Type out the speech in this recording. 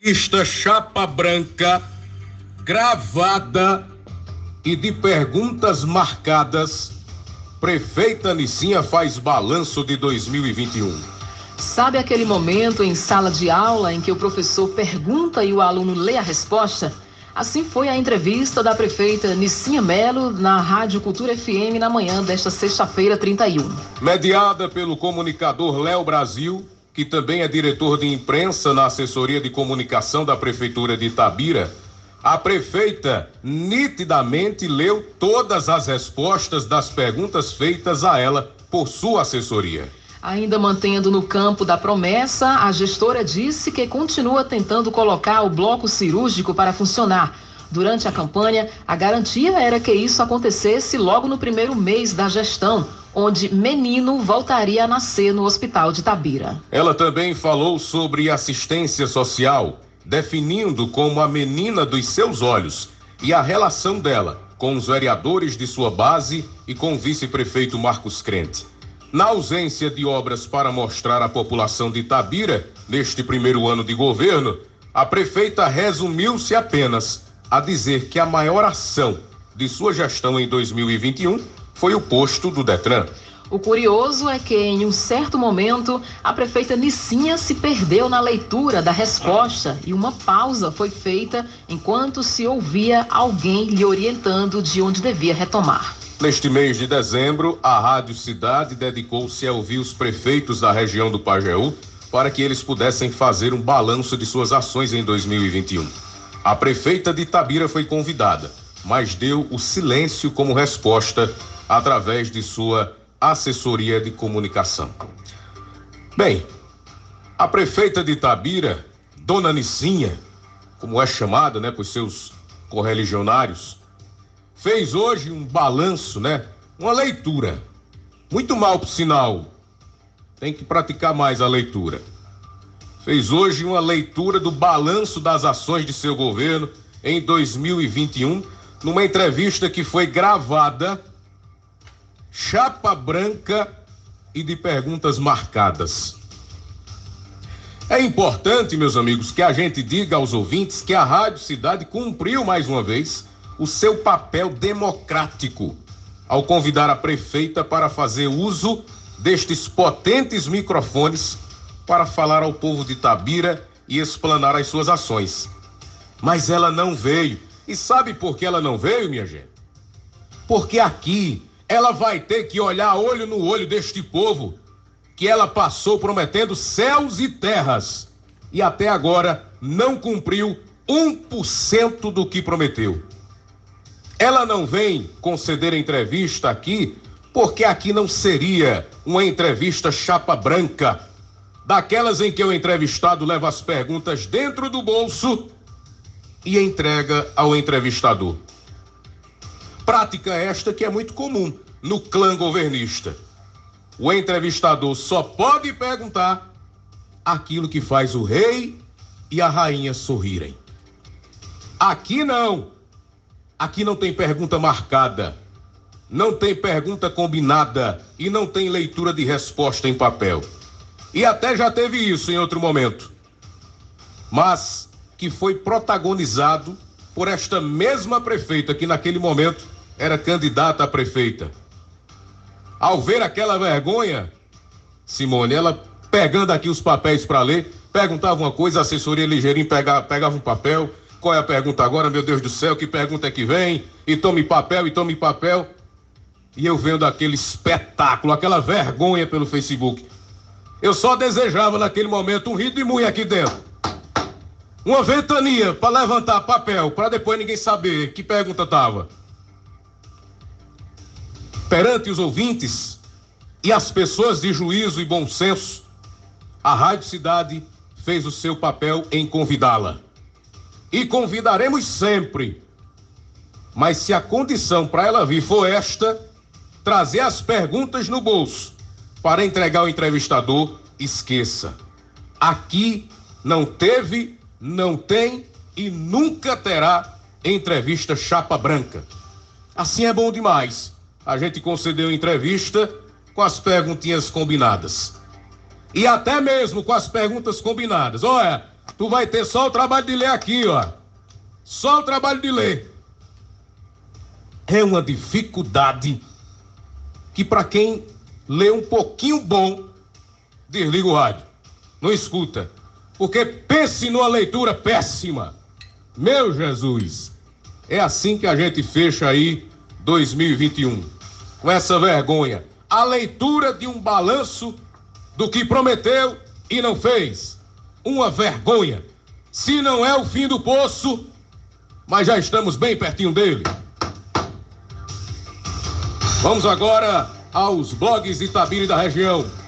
Esta chapa branca, gravada e de perguntas marcadas, prefeita Nicinha faz balanço de 2021. Sabe aquele momento em sala de aula em que o professor pergunta e o aluno lê a resposta? Assim foi a entrevista da prefeita Nicinha Melo na Rádio Cultura FM na manhã desta sexta-feira, 31. Mediada pelo comunicador Léo Brasil, que também é diretor de imprensa na assessoria de comunicação da Prefeitura de Itabira, a prefeita nitidamente leu todas as respostas das perguntas feitas a ela por sua assessoria. Ainda mantendo no campo da promessa, a gestora disse que continua tentando colocar o bloco cirúrgico para funcionar. Durante a campanha, a garantia era que isso acontecesse logo no primeiro mês da gestão, onde menino voltaria a nascer no Hospital de Itabira. Ela também falou sobre assistência social, definindo como a menina dos seus olhos e a relação dela com os vereadores de sua base e com o vice-prefeito Marcos Crente. Na ausência de obras para mostrar à população de Itabira, neste primeiro ano de governo, a prefeita resumiu-se apenas a dizer que a maior ação de sua gestão em 2021 foi o posto do Detran. O curioso é que, em um certo momento, a prefeita Nicinha se perdeu na leitura da resposta e uma pausa foi feita enquanto se ouvia alguém lhe orientando de onde devia retomar. Neste mês de dezembro, a Rádio Cidade dedicou-se a ouvir os prefeitos da região do Pajeú para que eles pudessem fazer um balanço de suas ações em 2021. A prefeita de Itabira foi convidada, mas deu o silêncio como resposta através de sua assessoria de comunicação. Bem, a prefeita de Itabira, Dona Nicinha, como é chamada, por seus correligionários, fez hoje um balanço, uma leitura. Muito mal, por sinal. Tem que praticar mais a leitura. Fez hoje uma leitura do balanço das ações de seu governo em 2021, numa entrevista que foi gravada, chapa branca e de perguntas marcadas. É importante, meus amigos, que a gente diga aos ouvintes que a Rádio Cidade cumpriu mais uma vez o seu papel democrático ao convidar a prefeita para fazer uso destes potentes microfones para falar ao povo de Itabira e explanar as suas ações. Mas ela não veio. E sabe por que ela não veio, minha gente? Porque aqui ela vai ter que olhar olho no olho deste povo que ela passou prometendo céus e terras e até agora não cumpriu 1% do que prometeu. Ela não vem conceder entrevista aqui porque aqui não seria uma entrevista chapa branca, daquelas em que o entrevistado leva as perguntas dentro do bolso e entrega ao entrevistador. Prática esta que é muito comum no clã governista. O entrevistador só pode perguntar aquilo que faz o rei e a rainha sorrirem. Aqui não. Aqui não tem pergunta marcada, não tem pergunta combinada e não tem leitura de resposta em papel. E até já teve isso em outro momento, mas que foi protagonizado por esta mesma prefeita que naquele momento era candidata a prefeita. Ao ver aquela vergonha, Simone, ela pegando aqui os papéis para ler, perguntava uma coisa, a assessoria ligeirinho pegava um papel. Qual é a pergunta agora, meu Deus do céu? Que pergunta é que vem? E tome papel, e tome papel. E eu vendo aquele espetáculo, aquela vergonha pelo Facebook. Eu só desejava naquele momento um rio de mulher aqui dentro. Uma ventania para levantar papel, para depois ninguém saber que pergunta estava. Perante os ouvintes e as pessoas de juízo e bom senso, a Rádio Cidade fez o seu papel em convidá-la. E convidaremos sempre. Mas se a condição para ela vir for esta, trazer as perguntas no bolso para entregar ao entrevistador, esqueça. Aqui não teve, não tem e nunca terá entrevista chapa branca. Assim é bom demais. A gente concedeu entrevista com as perguntinhas combinadas. E até mesmo com as perguntas combinadas. Olha, Tu vai ter só o trabalho de ler aqui, ó. Só o trabalho de ler. É uma dificuldade que para quem lê um pouquinho bom, desliga o rádio. Não escuta. Porque pense numa leitura péssima. Meu Jesus. É assim que a gente fecha aí 2021. Com essa vergonha. A leitura de um balanço do que prometeu e não fez. Uma vergonha. Se não é o fim do poço, mas já estamos bem pertinho dele. Vamos agora aos blogs de Itabira e da região.